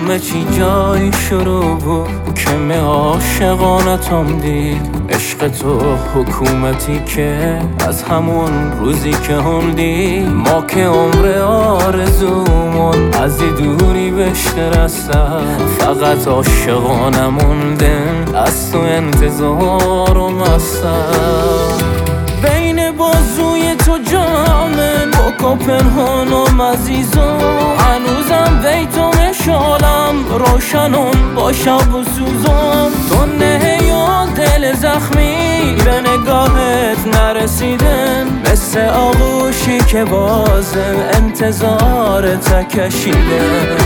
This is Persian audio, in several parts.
همه چی جای شروع بود که می عاشقانتم دید. عشق تو حکومتی که از همون روزی که هندی ما که عمر آرزومون از دوری بهش رسن. فقط عاشقانه موندن از تو انتظارم هستن. بین بازوی تو جامن با پنهانم عزیزم، هنوزم بیتم شالم روشنم با شب و سوزم. تو نه یا دل زخمی به نگاهت نرسیدن، مثل آغوشی که بازم انتظارت کشیده.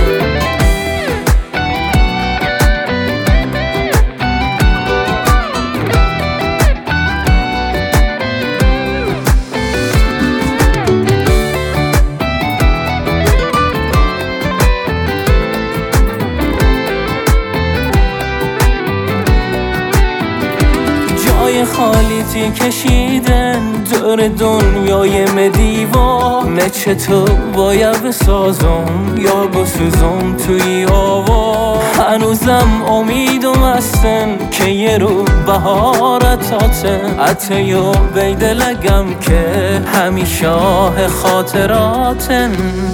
خالیتی کشیدن دور دنیای مدیوا، نه چطور باید بسازم یا بسوزم توی هوا. هنوزم امیدم هستن که یه رو بهارتاتن، حتی یا بیدلگم که همیشه خاطراتن.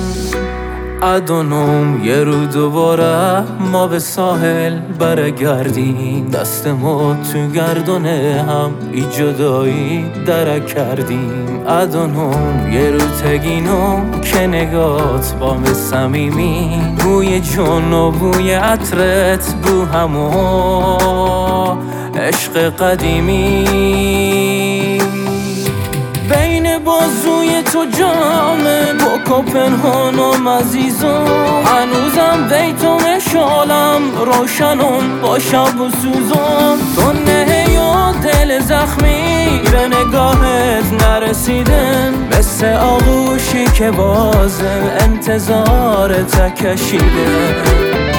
ادونم یه رو دوباره ما به ساحل برگردیم، دست ما تو گردونه هم ای جدایی درک کردیم. ادونم یه رو تگینم که نگات با به صمیمی، بوی جون و بوی عطرت بو همو عشق قدیمی. بین بازوی تو جامن با پنهانم عزیزم، هنوزم بیتم شالم روشنم با شب و سوزم. تو نه یا دل زخمی به نگاهت نرسیدن، مثل آغوشی که بازم انتظارت کشیده.